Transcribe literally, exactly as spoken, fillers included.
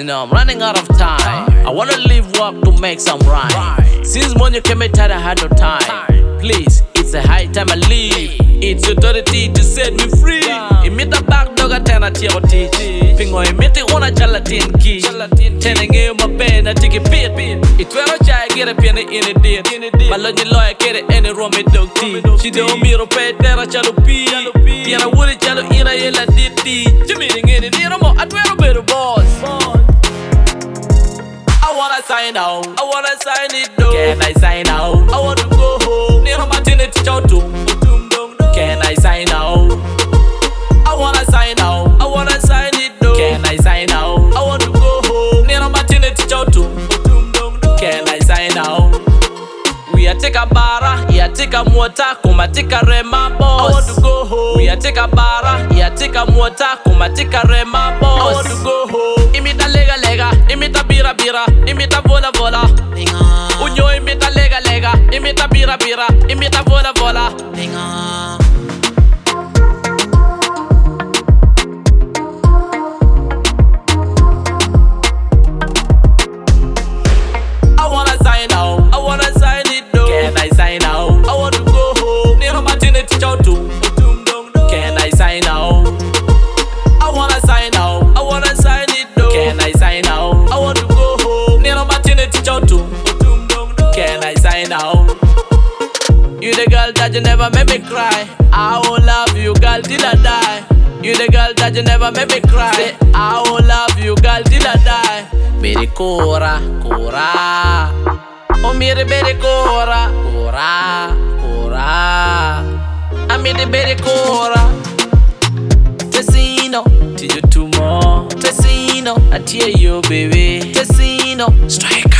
you know I'm running out of time. I wanna leave work to make some rhyme. Since morning you came in tired, I had no time. Please, it's a high time I leave. It's your authority to set me free. Imita back dog at ten at your teach. Pingo imita one a gelatin key. Telling you my pen, I take a bit. It's where I try get a penny in a date. My lonely lawyer get it any room with dog tea. She don't me to pay terra chalupi. Yana woolly chalu in a yellow ditty. Jimmy in it, you know, I wear a bit of boss. I wanna sign out, I wanna sign it though. Can I sign out? I wanna go home. Near my tin it chow to. Can I sign out? I wanna sign out, I wanna sign it though. Can I sign out? I wanna go home. Near my tin it chow to. Can I sign out? We are take a bara, yeah take a motor, kuma take a rema boss. I want to go home. We are take a bara, yeah take a motor, kuma take a rema boss. I want to go home. Imita lega lega, imita bira bira, imita vola vola. Unyo imita lega lega, imita bira bira, imita vola vola. I wanna sign out, I wanna sign it though. Can I sign out? I want to go home. Near my tin it chow to. Can I sign out? I wanna sign out, I wanna sign it though. Can I sign out? I want to go home. Near my tin it chow to. Can I sign out? You the girl that you never made me cry. I will love you, girl, till I die. You the girl that you never made me cry. Say, I will love you, girl, till I die. Baby Cora, Cora. Oh, mere baby Cora, Cora, Cora. I made the baby Cora. Tessino, till you two more. Tessino, I tear you, baby. Tessino, strike.